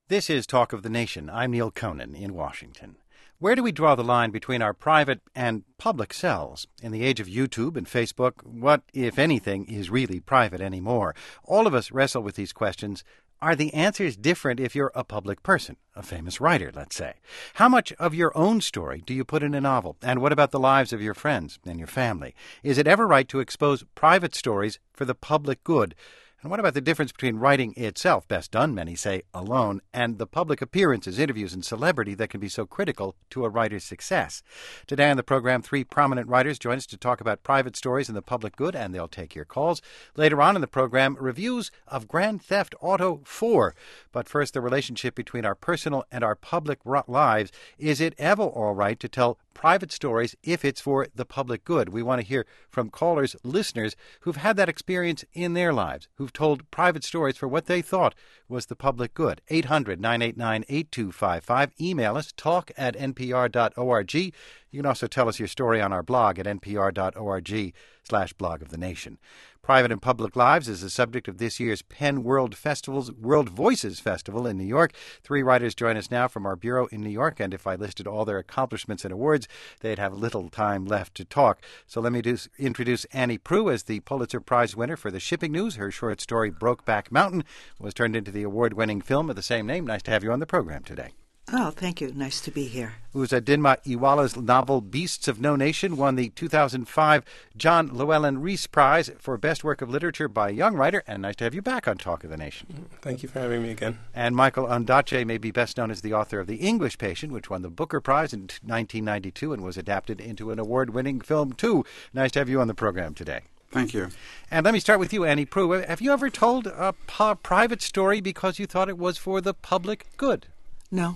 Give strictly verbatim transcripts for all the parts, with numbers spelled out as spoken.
This is Talk of the Nation. I'm Neil Conan in Washington. Where do we draw the line between our private and public selves? In the age of YouTube and Facebook, what, if anything, is really private anymore? All of us wrestle with these questions. Are the answers different if you're a public person, a famous writer, let's say? How much of your own story do you put in a novel? And what about the lives of your friends and your family? Is it ever right to expose private stories for the public good? And what about the difference between writing itself, best done, many say, alone, and the public appearances, interviews, and celebrity that can be so critical to a writer's success? Today on the program, three prominent writers join us to talk about private stories and the public good, and they'll take your calls. Later on in the program, reviews of Grand Theft Auto four. But first, the relationship between our personal and our public lives. Is it ever all right to tell private stories if it's for the public good? We want to hear from callers, listeners, who've had that experience in their lives, who've told private stories for what they thought was the public good. eight hundred, nine eight nine, eight two five five. Email us, talk at n p r dot org. You can also tell us your story on our blog at n p r dot org slash blog of the nation. Private and public lives is the subject of this year's Penn World Festival's World Voices Festival in New York. Three writers join us now from our bureau in New York, and if I listed all their accomplishments and awards, they'd have little time left to talk. So let me do, introduce Annie Proulx as the Pulitzer Prize winner for The Shipping News. Her short story, Brokeback Mountain, was turned into the award-winning film of the same name. Nice to have you on the program today. Oh, thank you. Nice to be here. Uzodinma Iweala's novel Beasts of No Nation won the two thousand five John Llewellyn Rhys Prize for Best Work of Literature by a Young Writer, and nice to have you back on Talk of the Nation. Thank you for having me again. And Michael Ondaatje may be best known as the author of The English Patient, which won the Booker Prize in nineteen ninety-two and was adapted into an award-winning film, too. Nice to have you on the program today. Thank you. And let me start with you, Annie Proulx. Have you ever told a p- private story because you thought it was for the public good? No.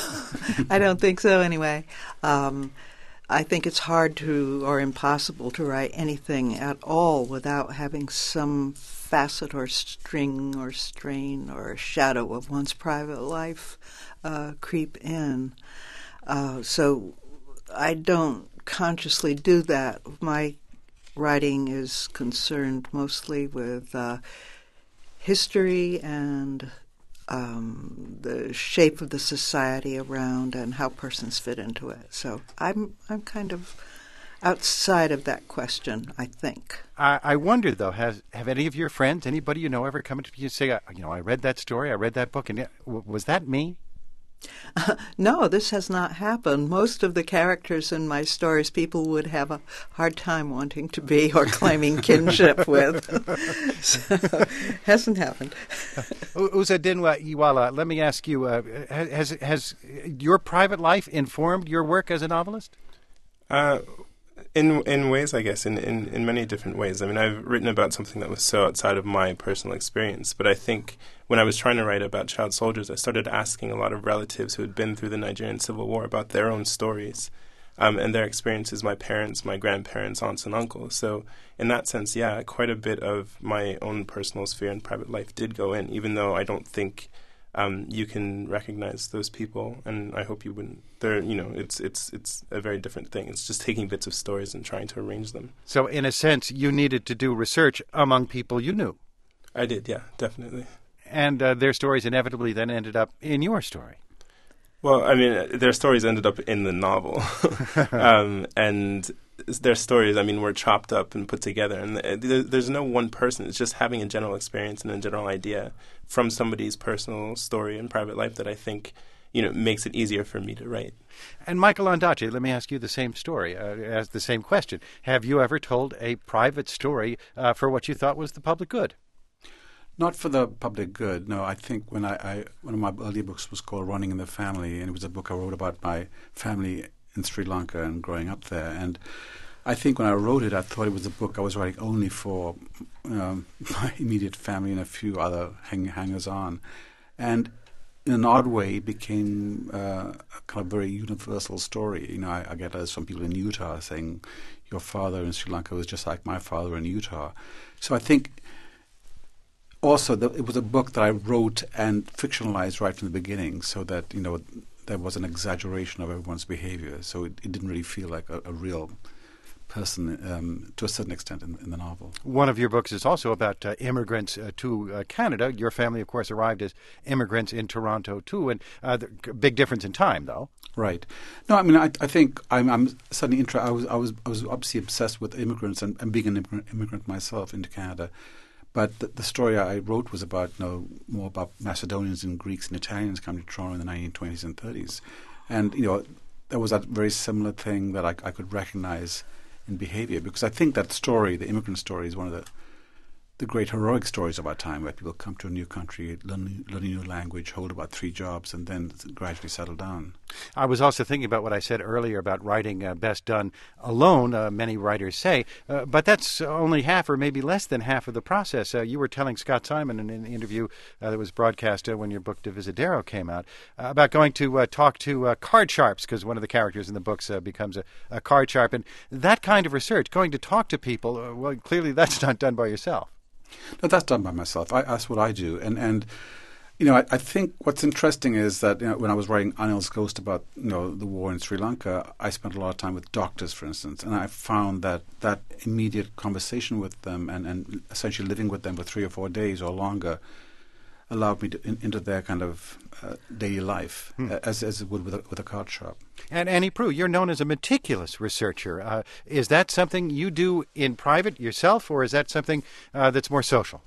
I don't think so anyway. Um, I think it's hard to, or impossible to write anything at all without having some facet or string or strain or shadow of one's private life uh, creep in. Uh, so I don't consciously do that. My writing is concerned mostly with uh, history and Um, the shape of the society around and how persons fit into it. So I'm I'm kind of outside of that question, I think. I, I wonder, though, has have any of your friends, anybody you know, ever come to you and say, you know, I read that story, I read that book, and was that me? Uh, no, this has not happened. Most of the characters in my stories people would have a hard time wanting to be or claiming kinship with. So, hasn't happened. Uzodinma Iweala, let me ask you, uh, has, has your private life informed your work as a novelist? Uh, in in ways, I guess, in, in, in many different ways. I mean, I've written about something that was so outside of my personal experience, but I think when I was trying to write about child soldiers, I started asking a lot of relatives who had been through the Nigerian Civil War about their own stories um, and their experiences, my parents, my grandparents, aunts and uncles. So in that sense, yeah, quite a bit of my own personal sphere and private life did go in, even though I don't think um, you can recognize those people, and I hope you wouldn't. They're, you know, it's it's it's a very different thing. It's just taking bits of stories and trying to arrange them. So in a sense, you needed to do research among people you knew. I did, yeah, definitely. And uh, their stories inevitably then ended up in your story. Well, I mean, their stories ended up in the novel. um, and their stories, I mean, were chopped up and put together. And th- there's no one person. It's just having a general experience and a general idea from somebody's personal story and private life that I think, you know, makes it easier for me to write. And Michael Ondaatje, let me ask you the same story, uh, ask the same question. Have you ever told a private story uh, for what you thought was the public good? Not for the public good, no. I think when I, I one of my early books was called Running in the Family, and it was a book I wrote about my family in Sri Lanka and growing up there. And I think when I wrote it, I thought it was a book I was writing only for um, my immediate family and a few other hang- hangers-on. And in an odd way, it became uh, a kind of very universal story. You know, I, I get letters from people in Utah saying, your father in Sri Lanka was just like my father in Utah. So I think also, the, it was a book that I wrote and fictionalized right from the beginning, so that, you know, there was an exaggeration of everyone's behavior. So it, it didn't really feel like a, a real person um, to a certain extent in, in the novel. One of your books is also about uh, immigrants uh, to uh, Canada. Your family, of course, arrived as immigrants in Toronto, too, and uh, the big difference in time, though. Right. No, I mean, I, I think I'm, I'm suddenly interested. I was, I was, I was obviously obsessed with immigrants and, and being an immigrant, immigrant myself into Canada. But the, the story I wrote was about, you know, more about Macedonians and Greeks and Italians coming to Toronto in the nineteen twenties and thirties. And, you know, there was that very similar thing that I, I could recognize in behavior, because I think that story, the immigrant story, is one of the the great heroic stories of our time, where people come to a new country, learn, learn a new language, hold about three jobs, and then gradually settle down. I was also thinking about what I said earlier about writing uh, best done alone, uh, many writers say, uh, but that's only half or maybe less than half of the process. Uh, you were telling Scott Simon in an interview uh, that was broadcast uh, when your book Divisadero came out uh, about going to uh, talk to uh, card sharps, because one of the characters in the books uh, becomes a, a card sharp. And that kind of research, going to talk to people, uh, well, clearly that's not done by yourself. No, that's done by myself. I, that's what I do. And, and you know, I, I think what's interesting is that, you know, when I was writing Anil's Ghost about, you know, the war in Sri Lanka, I spent a lot of time with doctors, for instance, and I found that that immediate conversation with them and, and essentially living with them for three or four days or longer allowed me to, in, into their kind of uh, daily life, hmm. uh, as as it would with a, with a card shop. And Annie Proulx, you're known as a meticulous researcher. Uh, is that something you do in private yourself, or is that something uh, that's more social?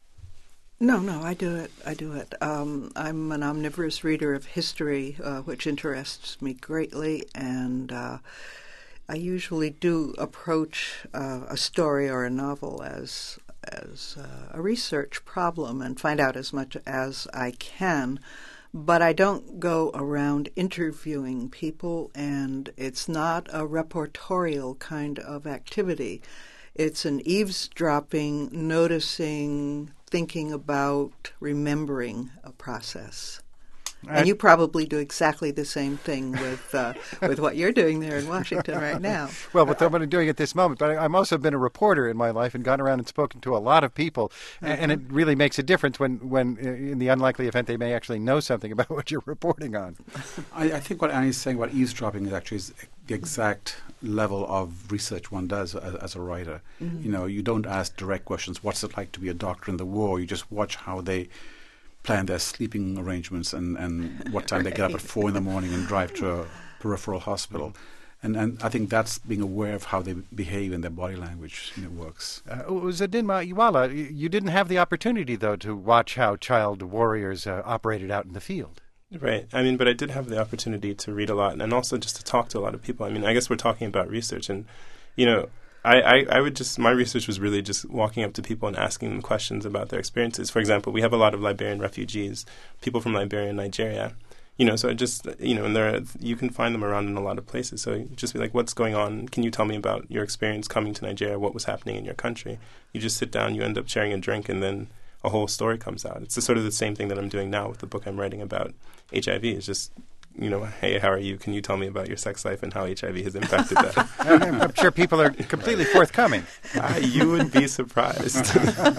No, no, I do it. I do it. Um, I'm an omnivorous reader of history, uh, which interests me greatly, and uh, I usually do approach uh, a story or a novel as as uh, a research problem and find out as much as I can. But I don't go around interviewing people, and it's not a reportorial kind of activity. It's an eavesdropping, noticing, thinking about, remembering a process. And you probably do exactly the same thing with uh, with what you're doing there in Washington right now. Well, with what I'm doing at this moment, but I've also been a reporter in my life and gone around and spoken to a lot of people, mm-hmm. and it really makes a difference when, when, in the unlikely event, they may actually know something about what you're reporting on. I, I think what Annie's saying about eavesdropping is actually is the exact level of research one does as, as a writer. Mm-hmm. You know, you don't ask direct questions, what's it like to be a doctor in the war? You just watch how they plan their sleeping arrangements and, and what time right. they get up at four in the morning and drive to a peripheral hospital. And and I think that's being aware of how they behave in their body language, you know, works. Uh, Zadinma Iwala, you didn't have the opportunity, though, to watch how child warriors uh, operated out in the field. Right. I mean, but I did have the opportunity to read a lot and also just to talk to a lot of people. I mean, I guess we're talking about research and, you know, I, I, I would just, my research was really just walking up to people and asking them questions about their experiences. For example, we have a lot of Liberian refugees, people from Liberia and Nigeria, you know, so just, you know, and there, you can find them around in a lot of places. So just be like, what's going on? Can you tell me about your experience coming to Nigeria? What was happening in your country? You just sit down, you end up sharing a drink, and then a whole story comes out. It's the, sort of the same thing that I'm doing now with the book I'm writing about H I V. It's just, you know, hey, how are you? Can you tell me about your sex life and how H I V has impacted that? I'm sure people are completely forthcoming. Uh, you would be surprised.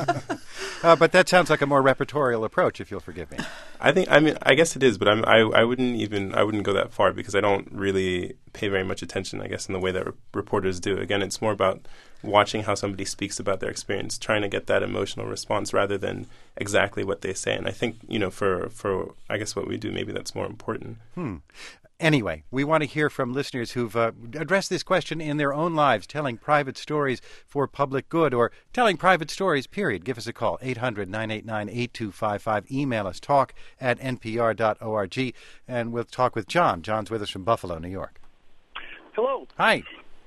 uh, but that sounds like a more repertorial approach, if you'll forgive me. I think, I mean, I guess it is, but I'm, I, I wouldn't even, I wouldn't go that far because I don't really pay very much attention, I guess, in the way that re- reporters do. Again, it's more about watching how somebody speaks about their experience, trying to get that emotional response rather than exactly what they say. And I think, you know, for, for I guess what we do, maybe that's more important. Hmm. Anyway, we want to hear from listeners who've uh, addressed this question in their own lives, telling private stories for public good or telling private stories, period. Give us a call, eight hundred, nine eight nine, eight two five five. Email us, talk at n p r dot org, and we'll talk with John. John's with us from Buffalo, New York. Hello. Hi.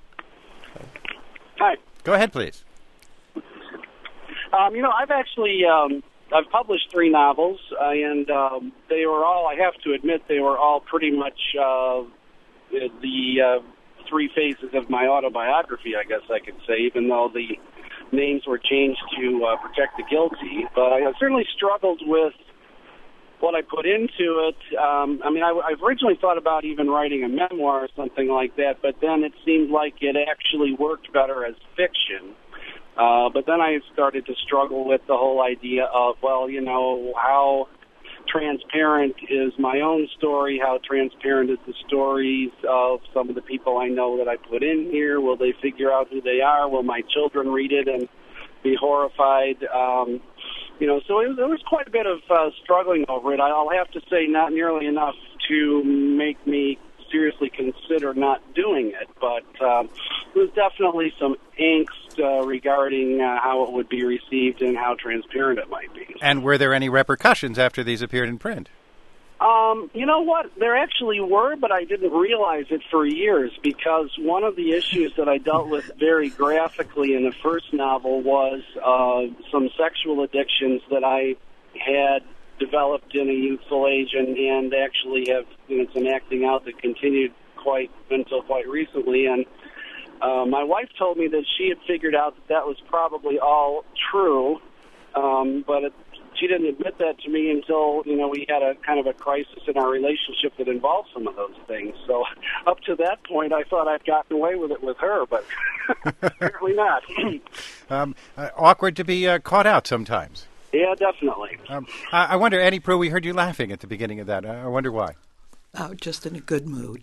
Hi. Go ahead, please. Um, you know, I've actually... Um I've published three novels, uh, and um, they were all, I have to admit, they were all pretty much uh, the uh, three phases of my autobiography, I guess I could say, even though the names were changed to uh, protect the guilty. But I certainly struggled with what I put into it. Um, I mean, I, I've originally thought about even writing a memoir or something like that, but then it seemed like it actually worked better as fiction. Uh, but then I started to struggle with the whole idea of, well, you know, how transparent is my own story? How transparent is the stories of some of the people I know that I put in here? Will they figure out who they are? Will my children read it and be horrified? Um, you know, so it, there was quite a bit of uh, struggling over it. I'll have to say not nearly enough to make me seriously consider not doing it, but uh, there was definitely some angst uh, regarding uh, how it would be received and how transparent it might be. And were there any repercussions after these appeared in print? Um, you know what? There actually were, but I didn't realize it for years, because one of the issues that I dealt with very graphically in the first novel was uh, some sexual addictions that I had developed in a youthful age, and, and actually have, you know, some acting out that continued quite until quite recently. And uh, my wife told me that she had figured out that that was probably all true, um, but it, she didn't admit that to me until, you know, we had a kind of a crisis in our relationship that involved some of those things. So up to that point, I thought I'd gotten away with it with her, but apparently not. um, uh, awkward to be uh, caught out sometimes. Yeah, definitely. Um, I, I wonder, Annie Proulx, we heard you laughing at the beginning of that. I wonder why. Oh, just in a good mood.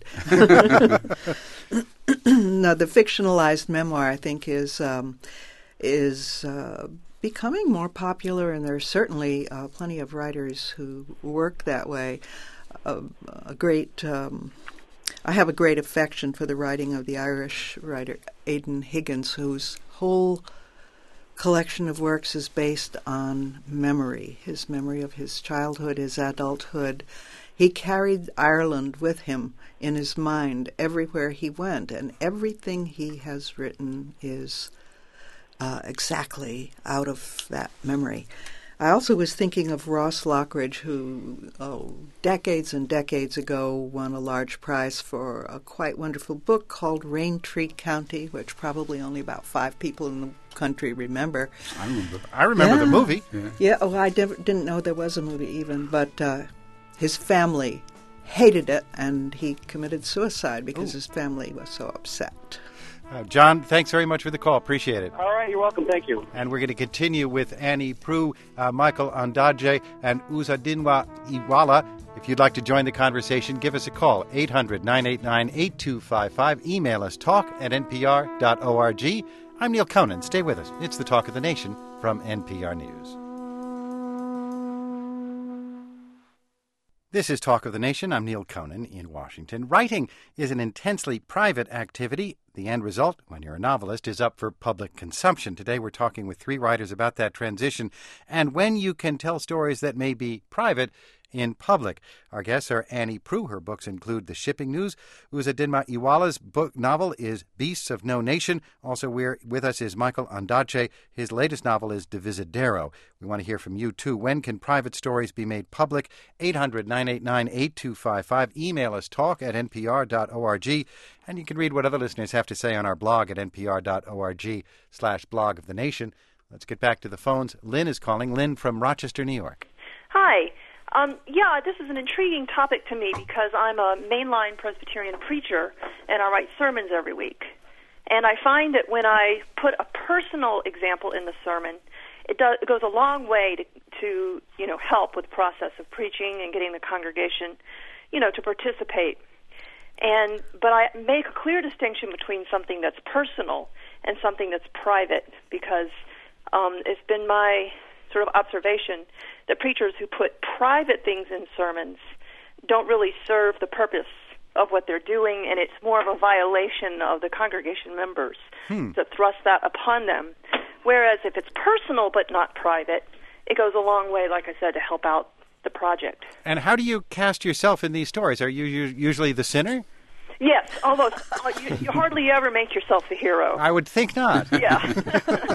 No, the fictionalized memoir, I think, is um, is uh, becoming more popular, and there are certainly uh, plenty of writers who work that way. Uh, a great, um, I have a great affection for the writing of the Irish writer Aidan Higgins, whose whole collection of works is based on memory, his memory of his childhood, his adulthood. He carried Ireland with him in his mind everywhere he went, and everything he has written is uh, exactly out of that memory. I also was thinking of Ross Lockridge, who oh, decades and decades ago won a large prize for a quite wonderful book called Raintree County, which probably only about five people in the country remember. I remember. I remember yeah. the movie. Yeah. Yeah, oh, I never, didn't know there was a movie even, but uh, his family hated it, and he committed suicide because Ooh. his family was so upset. Uh, John, thanks very much for the call. Appreciate it. All right, you're welcome. Thank you. And we're going to continue with Annie Proulx, uh, Michael Ondaatje, and Uzodinma Iweala. If you'd like to join the conversation, give us a call, eight hundred, nine eight nine, eight two five five. Email us, talk at n p r dot org. I'm Neil Conan. Stay with us. It's the Talk of the Nation from N P R News. This is Talk of the Nation. I'm Neil Conan in Washington. Writing is an intensely private activity. The end result, when you're a novelist, is up for public consumption. Today we're talking with three writers about that transition and when you can tell stories that may be private in public. Our guests are Annie Proulx. Her books include The Shipping News. Uzodinma Iweala's book novel is Beasts of No Nation. Also we're, with us is Michael Ondaatje. His latest novel is Divisadero. We want to hear from you, too. When can private stories be made public? eight hundred, nine eight nine, eight two five five. Email us, talk at n p r dot org. And you can read what other listeners have to say on our blog at n p r dot org slash blog of the nation. Let's get back to the phones. Lynn is calling. Lynn from Rochester, New York. Hi. Um, yeah, this is an intriguing topic to me because I'm a mainline Presbyterian preacher and I write sermons every week. And I find that when I put a personal example in the sermon, it, does, it goes a long way to, to, you know, help with the process of preaching and getting the congregation, you know, to participate. And but I make a clear distinction between something that's personal and something that's private because um, it's been my sort of observation that preachers who put private things in sermons don't really serve the purpose of what they're doing, and it's more of a violation of the congregation members hmm. to thrust that upon them. Whereas if it's personal but not private, it goes a long way, like I said, to help out the project. And how do you cast yourself in these stories? Are you usually the sinner? Yes, although you, you hardly ever make yourself the hero. I would think not. Yeah.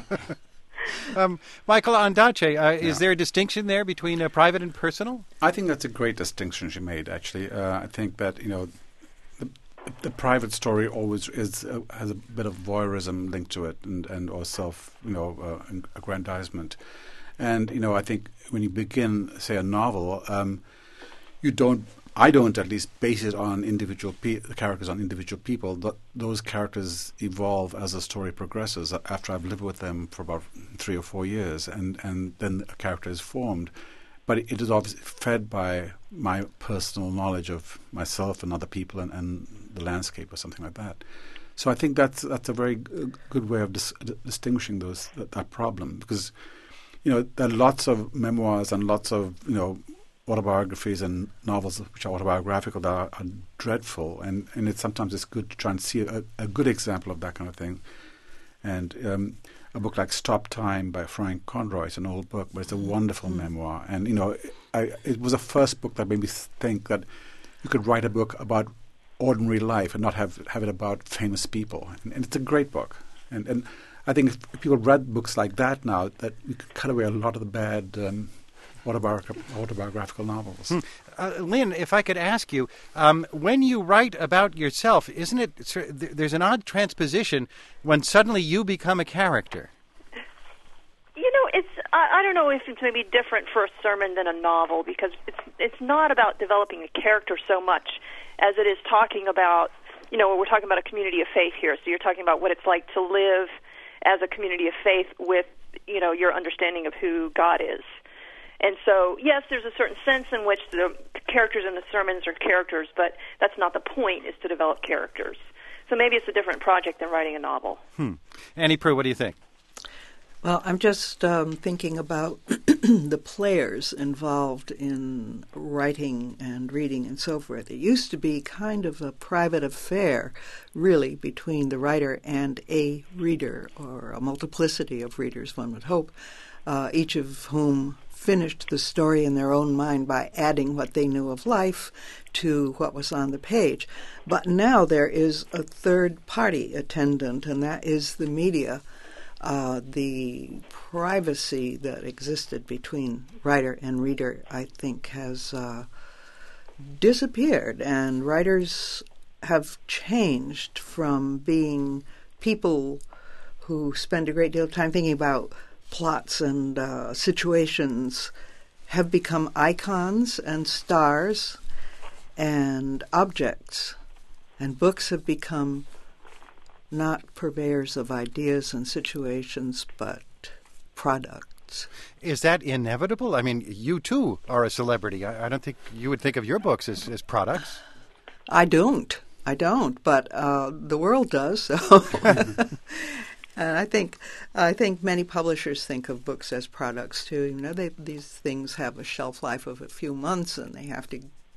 um, Michael Ondaatje, uh, yeah. is there a distinction there between uh, private and personal? I think that's a great distinction she made, actually. Uh, I think that, you know, the, the private story always is uh, has a bit of voyeurism linked to it and, and or self, you know, uh, aggrandizement. And, you know, I think when you begin, say, a novel, um, you don't, I don't at least base it on individual pe- the characters on individual people. Th- those characters evolve as the story progresses. After I've lived with them for about three or four years, and, and then a character is formed. but it is obviously fed by my personal knowledge of myself and other people and, and the landscape or something like that. So I think that's that's a very g- good way of dis- d- distinguishing those that, that problem, because you know there are lots of memoirs and lots of you know autobiographies and novels which are autobiographical that are, are dreadful, and, and it sometimes it's good to try and see a, a good example of that kind of thing. And um, a book like Stop Time by Frank Conroy, it's an old book, but it's a wonderful mm. memoir. And, you know, I, it was the first book that made me think that you could write a book about ordinary life and not have, have it about famous people. And, and it's a great book. And, and I think if, if people read books like that now, that you could cut away a lot of the bad um, autobiographical, autobiographical novels. Hmm. Uh, Lynn, if I could ask you, um, when you write about yourself, isn't it, there's an odd transposition when suddenly you become a character? You know, it's, I, I don't know if it's maybe different for a sermon than a novel, because it's, it's not about developing a character so much as it is talking about, you know, we're talking about a community of faith here, so you're talking about what it's like to live as a community of faith with, you know, your understanding of who God is. And so, yes, there's a certain sense in which the characters in the sermons are characters, but that's not the point, is to develop characters. So maybe it's a different project than writing a novel. Hmm. Annie Proulx, what do you think? Well, I'm just um, thinking about the players involved in writing and reading and so forth. It used to be kind of a private affair, really, between the writer and a reader, or a multiplicity of readers, one would hope, uh, each of whom finished the story in their own mind by adding what they knew of life to what was on the page. But now there is a third-party attendant, and that is the media. Uh, the privacy that existed between writer and reader, I think, has uh, disappeared, and writers have changed from being people who spend a great deal of time thinking about plots and uh, situations, have become icons and stars and objects, and books have become not purveyors of ideas and situations, but products. Is that inevitable? I mean, you too are a celebrity. I, I don't think you would think of your books as, as products. I don't. I don't, but uh, the world does, so... And I think I think many publishers think of books as products too. You know, they, these things have a shelf life of a few months, and they have to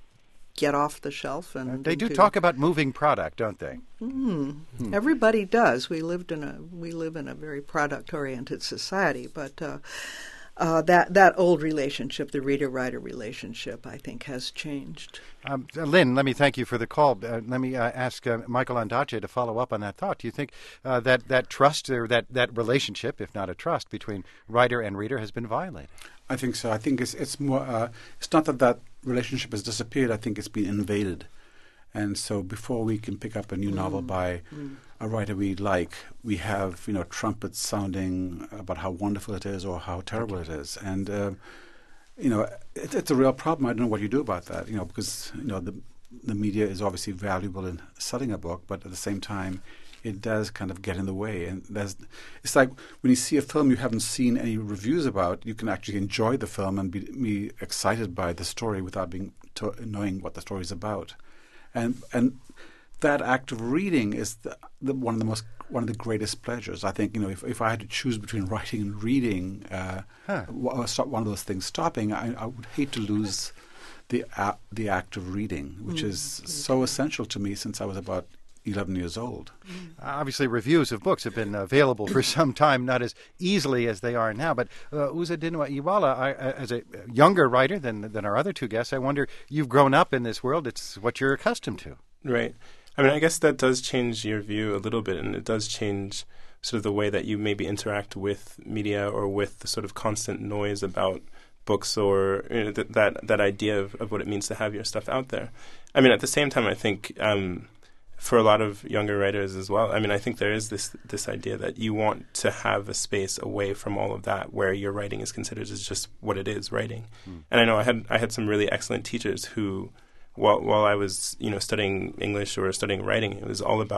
get off the shelf. And they do into, talk about moving product, don't they? Mm, hmm. Everybody does. We lived in a we live in a very product-oriented society, but uh, uh, that that old relationship, the reader-writer relationship, I think has changed. Um, Lynn, let me thank you for the call. Uh, let me uh, ask uh, Michael Ondaatje to follow up on that thought. Do you think uh, that, that trust or that, that relationship, if not a trust, between writer and reader has been violated? I think so. I think it's it's more. Uh, it's not that that relationship has disappeared. I think it's been invaded. And so before we can pick up a new mm. novel by mm. a writer we like, we have you know trumpets sounding about how wonderful it is or how terrible it is, and. Uh, You know, it, it's a real problem. I don't know what you do about that, you know, because, you know, the the media is obviously valuable in selling a book, but at the same time, it does kind of get in the way. And there's, it's like when you see a film you haven't seen any reviews about, you can actually enjoy the film and be, be excited by the story without being to, knowing what the story is about. And and that act of reading is the, the one of the most one of the greatest pleasures. I think, you know, if, if I had to choose between writing and reading, uh, huh. w- one of those things stopping, I, I would hate to lose the uh, the act of reading, which mm. is so essential to me since I was about eleven years old. Mm. Obviously, reviews of books have been available for some time, not as easily as they are now. But uh, Uzodinma Iweala, I, as a younger writer than than our other two guests, I wonder, you've grown up in this world. It's what you're accustomed to. Right. I mean, I guess that does change your view a little bit, and it does change sort of the way that you maybe interact with media or with the sort of constant noise about books, or you know, th- that that idea of, of what it means to have your stuff out there. I mean, at the same time, I think um, for a lot of younger writers as well, I mean, I think there is this this idea that you want to have a space away from all of that where your writing is considered as just what it is, writing. Mm. And I know I had I had some really excellent teachers who, While while I was, you know, studying English or studying writing, it was all about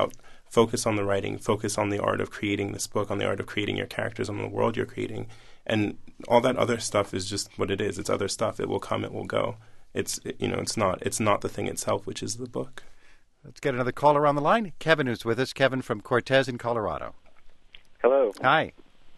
focus on the writing, focus on the art of creating this book, on the art of creating your characters, on the world you're creating. And all that other stuff is just what it is. It's other stuff. It will come, it will go. It's, you know, it's not, it's not the thing itself, which is the book. Let's get another caller on the line. Kevin is with us. Kevin from Cortez in Colorado. Hello. Hi.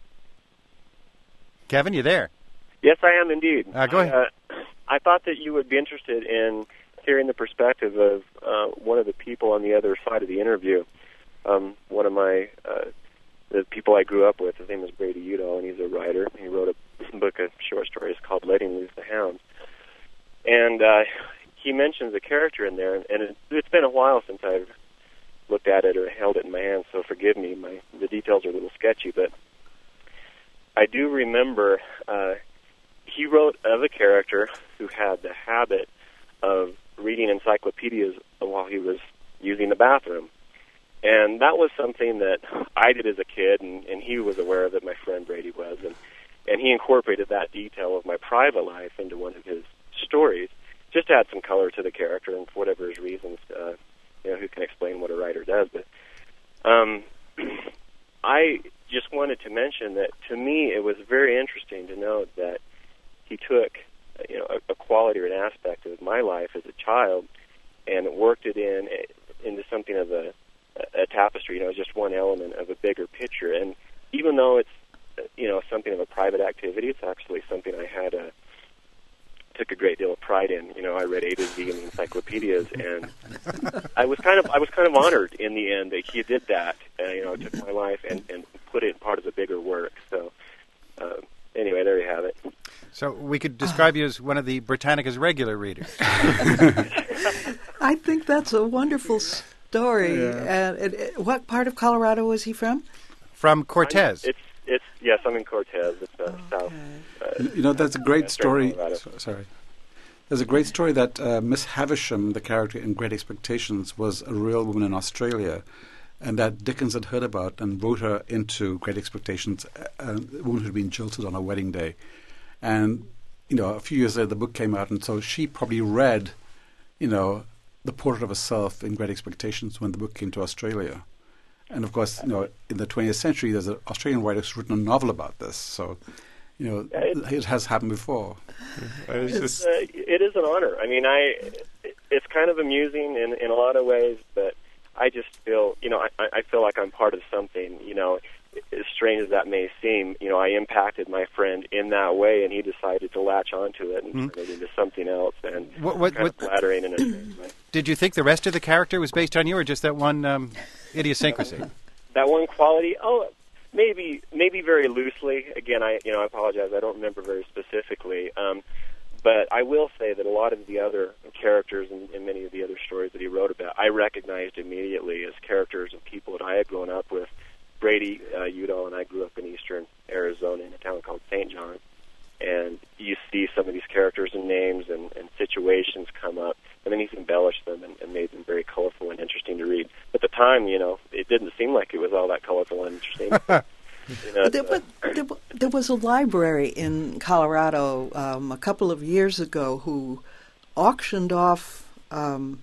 Kevin, you there? Yes, I am indeed. Uh, go ahead. I, uh, I thought that you would be interested in hearing the perspective of uh, one of the people on the other side of the interview. Um, one of my, uh, the people I grew up with, his name is Brady Udall, and he's a writer. He wrote a book of short stories called Letting Loose the Hounds. And uh, he mentions a character in there, and it, it's been a while since I've looked at it or held it in my hands, so forgive me. My the details are a little sketchy, but I do remember uh, he wrote of a character who had the habit of reading encyclopedias while he was using the bathroom. And that was something that I did as a kid, and, and he was aware of it, my friend Brady was, and, and he incorporated that detail of my private life into one of his stories, just to add some color to the character, and for whatever his reasons, uh, you know, who can explain what a writer does. But um, I just wanted to mention that to me it was very interesting to note that he took, you know, a, a quality or an aspect of my life as a child and worked it in into something of a, a tapestry. You know, just one element of a bigger picture. And even though it's, you know, something of a private activity, it's actually something I had a took a great deal of pride in. You know, I read A to Z in the encyclopedias, and I was kind of I was kind of honored in the end that he did that. Uh, you know, took my life and, and put it in part of the bigger work. So uh, anyway, there you have it. So we could describe you as one of the Britannica's regular readers. I think that's a wonderful story. Yeah. And it, it, what part of Colorado was he from? From Cortez. I'm, it's it's yes, I'm in Cortez. It's uh, Okay. south. Uh, You know, that's a great uh, story. Colorado. so- Sorry. There's a great story that uh, Miss Havisham, the character in Great Expectations, was a real woman in Australia, and that Dickens had heard about and wrote her into Great Expectations, a, a woman who'd been jilted on her wedding day. And, you know, a few years later the book came out, and so she probably read, you know, the portrait of herself in Great Expectations when the book came to Australia. And, of course, you know, in the twentieth century, there's an Australian writer who's written a novel about this. So, you know, It- it has happened before. I was It's, just, uh, it is an honor. I mean, I it's kind of amusing in, in a lot of ways, but I just feel, you know, I, I feel like I'm part of something, you know, as strange as that may seem. You know, I impacted my friend in that way, and he decided to latch onto it and Mm. turn it into something else, and What- what- kind of what- flattering in a strange way. Did you think the rest of the character was based on you, or just that one um, idiosyncrasy? That one quality, oh, maybe maybe very loosely. Again, I you know I apologize. I don't remember very specifically. Um, but I will say that a lot of the other characters in, in many of the other stories that he wrote about, I recognized immediately as characters of people that I had grown up with. Brady uh, Udall and I grew up in eastern Arizona in a town called Saint John. And you see some of these characters and names and, and situations come up, and then he's embellished them and, and made them very colorful and interesting to read. At the time, you know, it didn't seem like it was all that colorful and interesting. You know, But there, but there, wa- there was a library in Colorado um, a couple of years ago who auctioned off um,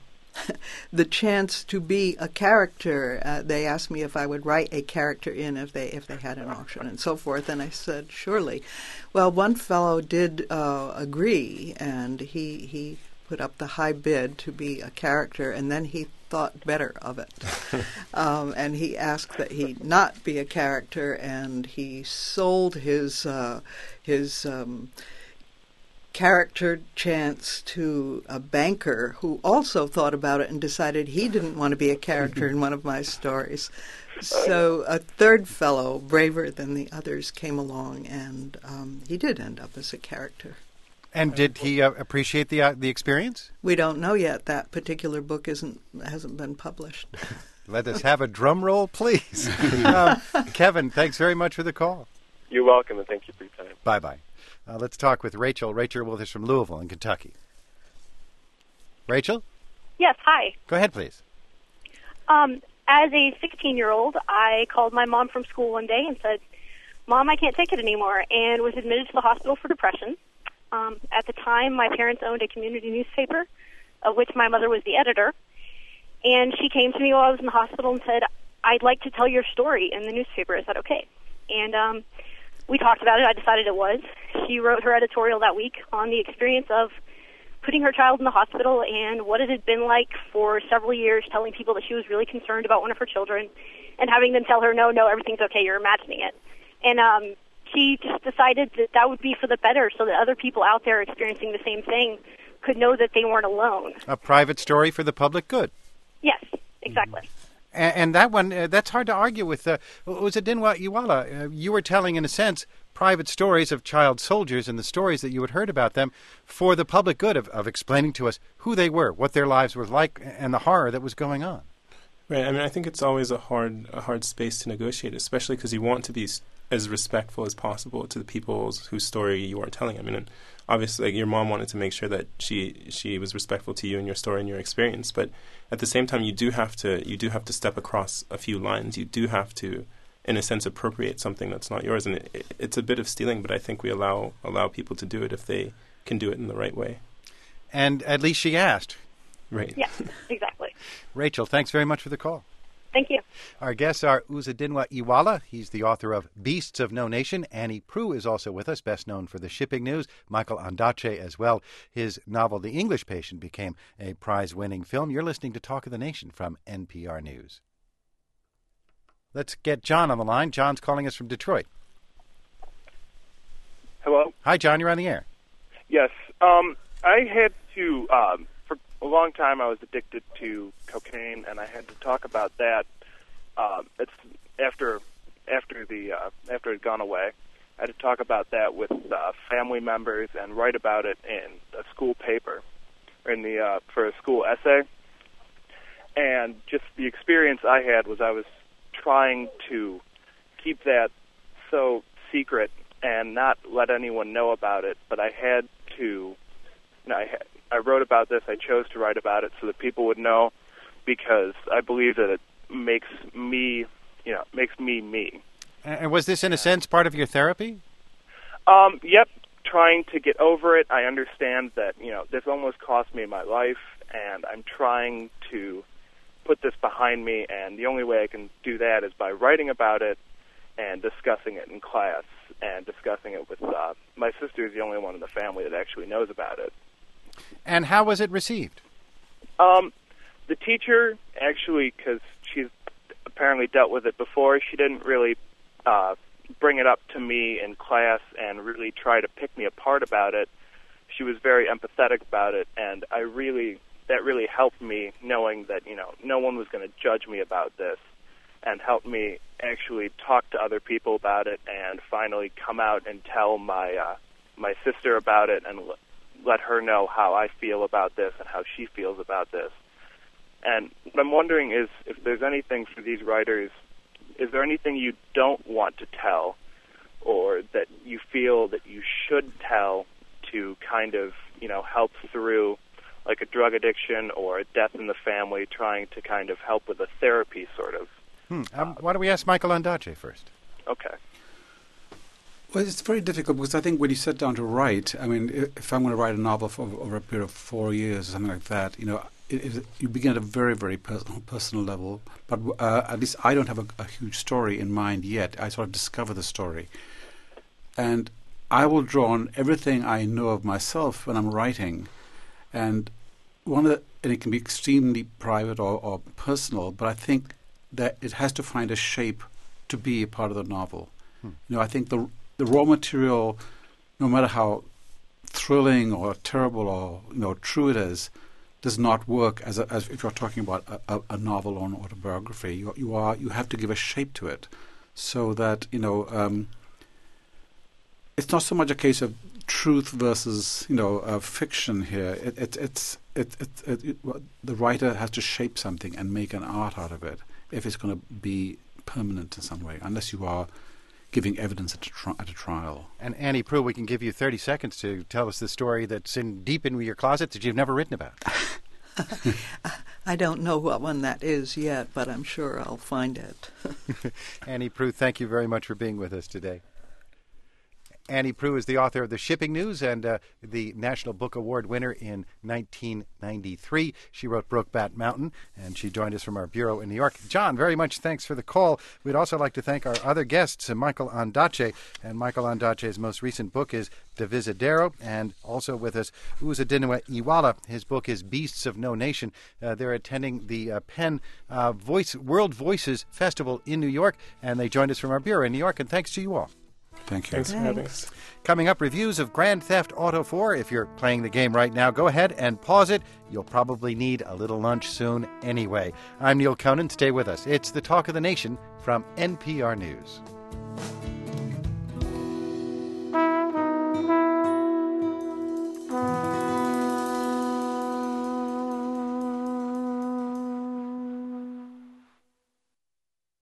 the chance to be a character. Uh, they asked me if I would write a character in if they if they had an auction and so forth, and I said surely. Well, one fellow did uh, agree, and he he put up the high bid to be a character, and then he thought better of it. um, and he asked that he not be a character, and he sold his uh, his um, character chance to a banker who also thought about it and decided he didn't want to be a character in one of my stories. So a third fellow, braver than the others, came along, and um, he did end up as a character. And did he uh, appreciate the uh, the experience? We don't know yet. That particular book isn't hasn't been published. Let us have a drum roll, please. um, Kevin, thanks very much for the call. You're welcome, and thank you for your time. Bye-bye. Uh, let's talk with Rachel. Rachel with us from Louisville in Kentucky. Rachel, Yes, hi. go ahead, please. Um, as a sixteen-year-old, I called my mom from school one day and said, Mom, I can't take it anymore, and was admitted to the hospital for depression. Um, at the time, my parents owned a community newspaper, of which my mother was the editor, and she came to me while I was in the hospital and said, I'd like to tell your story in the newspaper. Is that okay? And um, we talked about it. I decided it was. She wrote her editorial that week on the experience of putting her child in the hospital and what it had been like for several years, telling people that she was really concerned about one of her children and having them tell her, no, no, everything's okay, you're imagining it. And um, she just decided that that would be for the better so that other people out there experiencing the same thing could know that they weren't alone. A private story for the public good. Yes, exactly. Mm-hmm. And, and that one, uh, that's hard to argue with. Uh, Uzodinma Iweala, uh, you were telling, in a sense, private stories of child soldiers and the stories that you had heard about them for the public good of, of explaining to us who they were, what their lives were like, and the horror that was going on. Right. I mean, I think it's always a hard, a hard space to negotiate, especially because you want to be as respectful as possible to the people whose story you are telling. I mean, obviously, like, your mom wanted to make sure that she she was respectful to you and your story and your experience, but at the same time, you do have to you do have to step across a few lines. You do have to, in a sense, appropriate something that's not yours, and it, it, it's a bit of stealing. But I think we allow allow people to do it if they can do it in the right way. And at least she asked. Right. Yeah, exactly. Rachel, thanks very much for the call. Thank you. Our guests are Uzodinma Iweala. He's the author of Beasts of No Nation. Annie Proulx is also with us, best known for the shipping news. Michael Ondaatje as well. His novel, The English Patient, became a prize-winning film. You're listening to Talk of the Nation from N P R News. Let's get John on the line. John's calling us from Detroit. Hello? Hi, John. You're on the air. Yes. Um, I had to... Um, for a long time, I was addicted to cocaine, and I had to talk about that. Um, it's after after the uh, after it had gone away. I had to talk about that with uh, family members and write about it in a school paper, in the uh, for a school essay. And just the experience I had was I was trying to keep that so secret and not let anyone know about it, but I had to. You know, I had, I wrote about this. I chose to write about it so that people would know, because I believe that it makes me, you know, makes me me. And was this, in a sense, part of your therapy? Um, yep, trying to get over it. I understand that, you know, this almost cost me my life, and I'm trying to put this behind me, and the only way I can do that is by writing about it and discussing it in class and discussing it with uh, my sister is the only one in the family that actually knows about it. And how was it received? Um, the teacher, actually, because she's apparently dealt with it before, she didn't really uh, bring it up to me in class and really try to pick me apart about it. She was very empathetic about it, and I really, that really helped me knowing that, you know, no one was going to judge me about this, and helped me actually talk to other people about it and finally come out and tell my uh, my sister about it and let her know how I feel about this and how she feels about this. And what I'm wondering is if there's anything for these writers, is there anything you don't want to tell or that you feel that you should tell to kind of, you know, help through like a drug addiction or a death in the family, trying to kind of help with a therapy sort of? Hmm. Um, why don't we ask Michael Ondaatje first? Okay. Well, it's very difficult because I think when you sit down to write, I mean, if I'm going to write a novel for over a period of four years or something like that, you know, it, it, you begin at a very, very personal, personal level. But uh, at least I don't have a, a huge story in mind yet. I sort of discover the story. And I will draw on everything I know of myself when I'm writing. And one of the, and it can be extremely private or, or personal, but I think that it has to find a shape to be a part of the novel. Hmm. You know, I think the the raw material, no matter how thrilling or terrible or, you know, true it is, does not work as, a, as if you're talking about a, a, a novel or an autobiography. You you are you have to give a shape to it, so that, you know, um, it's not so much a case of truth versus, you know, uh, fiction here. It, it, it's it, it, it, it, the writer has to shape something and make an art out of it if it's going to be permanent in some way, unless you are giving evidence at a, tri- at a trial. And Annie Proulx, we can give you thirty seconds to tell us the story that's in deep in your closet that you've never written about. I don't know what one that is yet, but I'm sure I'll find it. Annie Proulx, thank you very much for being with us today. Annie Proulx is the author of The Shipping News and uh, the National Book Award winner in nineteen ninety-three. She wrote Brokeback Mountain, and she joined us from our bureau in New York. John, very much thanks for the call. We'd also like to thank our other guests, uh, Michael Ondaatje, and Michael Ondaatje's most recent book is Divisadero, and also with us, Uzodinma Iweala. His book is Beasts of No Nation. Uh, they're attending the uh, Penn uh, Voice World Voices Festival in New York, and they joined us from our bureau in New York, and thanks to you all. Thank you. Thanks for having us. Coming up, reviews of Grand Theft Auto four. If you're playing the game right now, go ahead and pause it. You'll probably need a little lunch soon anyway. I'm Neil Conan. Stay with us. It's the Talk of the Nation from N P R News.